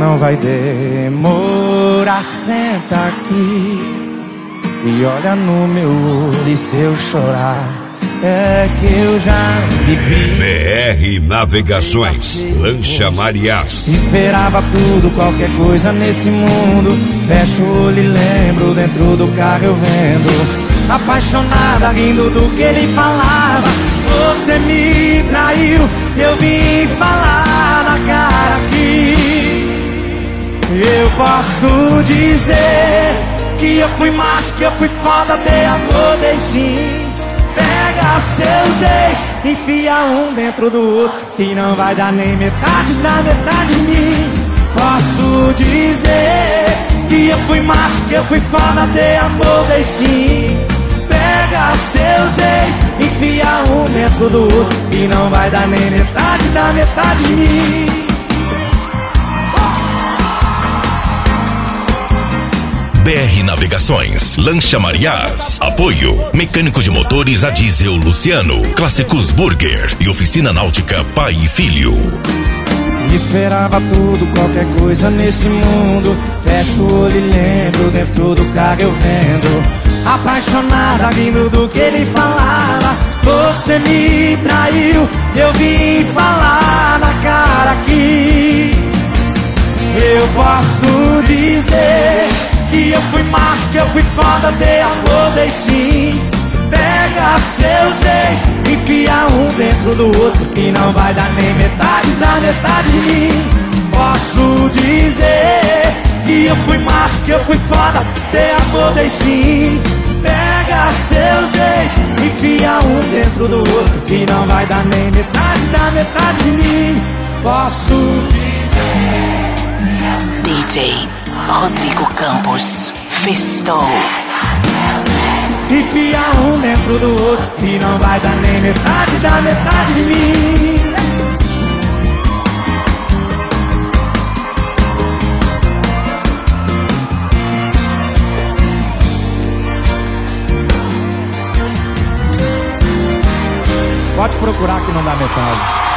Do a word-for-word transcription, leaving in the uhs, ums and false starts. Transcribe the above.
não vai demorar. Senta aqui e olha no meu olho, e se eu chorar é que eu já bebi. B R Navegações, Lancha Mariás. Esperava tudo, qualquer coisa nesse mundo. Fecho o olho e lembro, dentro do carro eu vendo. Apaixonada, rindo do que ele falava. Você me traiu, eu vim falar na cara aqui. Eu posso dizer que eu fui macho, que eu fui foda, dei amor, dei sim. Pega seus ex, enfia um dentro do outro, e não vai dar nem metade da metade de mim. Posso dizer que eu fui macho, que eu fui foda, dei amor, dei sim. Pega seus ex, enfia um dentro do outro, e não vai dar nem metade da metade de mim. B R Navegações, Lancha Mariás. Apoio Mecânico de Motores a Diesel Luciano, Clássicos Burger e Oficina Náutica Pai e Filho. Esperava tudo, qualquer coisa nesse mundo. Fecho o olho e lembro, dentro do carro eu vendo. Apaixonada, rindo do que ele falava. Você me traiu, eu vim falar na cara aqui. Eu posso dizer que eu fui macho, que eu fui foda, dei amor, dei sim. Pega seus ex, enfia um dentro do outro, que não vai dar nem metade da metade de mim. Posso dizer que eu fui macho, que eu fui foda, dei amor, dei sim. Pega seus ex, enfia um dentro do outro, que não vai dar nem metade da metade de mim. Posso dizer. D J Rodrigo Campos, Festou. Enfia um dentro do outro, e não vai dar nem metade da metade de mim. Pode procurar que não dá metade.